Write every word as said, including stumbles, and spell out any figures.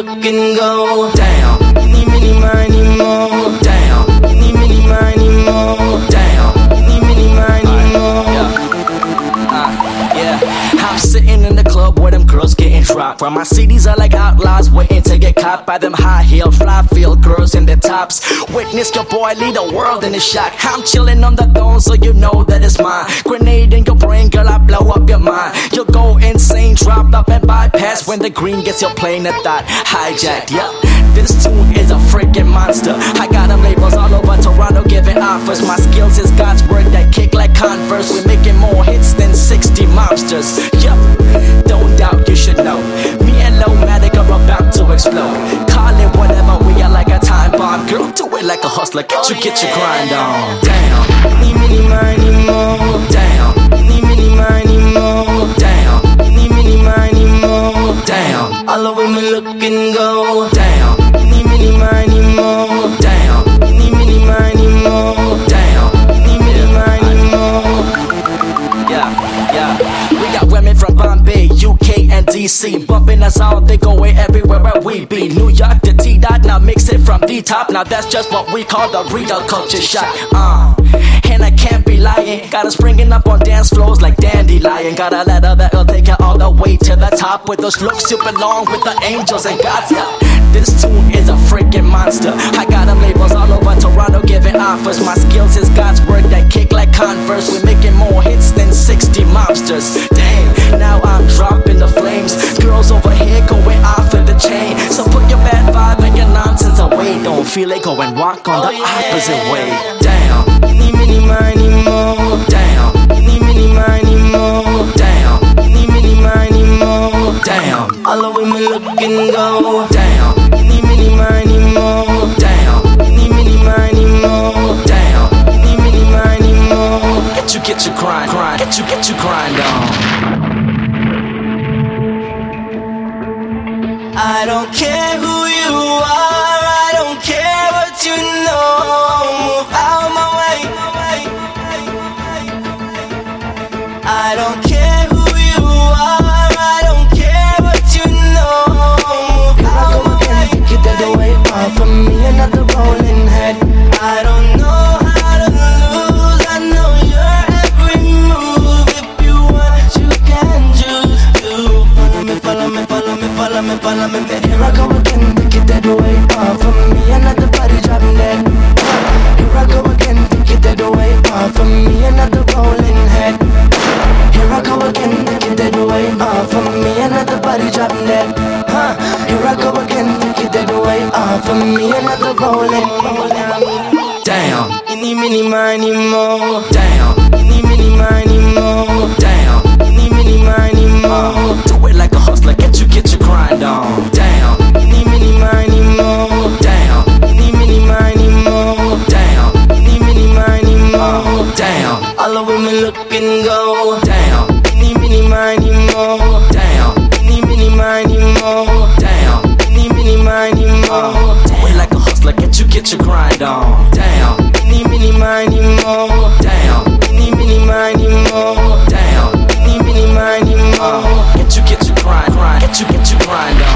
look and go down. Eeny, meeny, miny, mo. Down. Eeny, meeny, miny, mo. Down. Eeny, meeny, miny, mo. Yeah. Uh, yeah. I'm sitting in the club where them girls getting dropped, where my C Ds are like outlaws waiting to get caught by them high heel, fly field girls in their tops. Witness your boy lead the world in a shock. I'm chilling on the throne so you know that it's mine. Grenade in your brain, girl, I blow up your mind. You'll go insane, drop up and bypass when the green gets your plane of thought hijacked. Yep, this tune is a freaking monster. I got them labels all over Toronto giving offers. My skills is God's word that kick like Converse. We're making more hits than sixty mobsters. Yup, don't doubt, you should know. Me and Lomatic are about to explode. Call it whatever, we are like a time bomb. Girl, do it like a hustler, get you, get your grind on. Down, eeny, meeny, miny, mo. Down, eeny, meeny, miny, mo. Down, eeny, meeny, miny, mo. Down, all the women look and go down. Eeny, meeny, miny, mo. Down, eeny, meeny, miny, mo. Down, eeny, meeny, miny, mo. Yeah, yeah. We got women from Bombay, U K and D C bumping us all, they go away everywhere where we be. New York to T-Dot, now mix it from D-Top. Now that's just what we call the real culture shot. Uh, and I can't be lying, got us springing up on dance floors like Dandelion. Got a letter that'll take you all the way to the top. With those looks you belong with the angels and gods. Yeah, this tune is a freaking monster. I got them labels all over Toronto giving offers. My skills is God's word that kick like Converse. We're making more hits than sixty mobsters. Damn, now I'm dropping the flames. Girls over here going off of the chain. So put your bad vibe and your nonsense away. Don't feel it, go and walk on the opposite way. Down, eeny, meeny, miny, mo. Down, eeny, meeny, miny, mo. Down, eeny, meeny, miny, mo. Down, all the women look and go down. Eeny, meeny, miny, mo. Down, eeny, meeny, miny, mo. Down, eeny, meeny, miny, mo. Get you, get your grind, grind, get you, get your grind on. I don't care who you are, I don't care what you know. Move out my way. I don't care who you are, I don't care what you know. Move out my way. Get that away off of me, another rolling head. I don't know how to lose, I know your every move. If you want, you can choose to follow me, follow me, follow me, follow me, follow me. Here I go again, get that away off of me, another body dropping dead. Here I go again, get that away off of me, another rolling head. Here I go again, get that away off of me, another body dropping dead. Huh? Here I go again, get that away off of me, another rolling. Down, eeny, meeny, miny, mo. Down, eeny, meeny, miny, mo. Down, eeny, meeny, miny, mo. Do it like a hustler, get you, get your grind on. Down, eeny, meeny, miny, mo. Down, eeny, meeny, miny, mo. Down, eeny, meeny, miny, mo. Down, all the women look and go down. Eeny, meeny, miny, mo. Down, eeny, meeny, miny, mo. Down, eeny, meeny, miny, mo. Do it like a hustler, get you, get your grind on. Down, eeny, meeny, miny, mo. Down, eeny, meeny, miny, mo. Down, eeny, meeny, miny, mo. Get you, get your grind, grind, get you, get your grind on.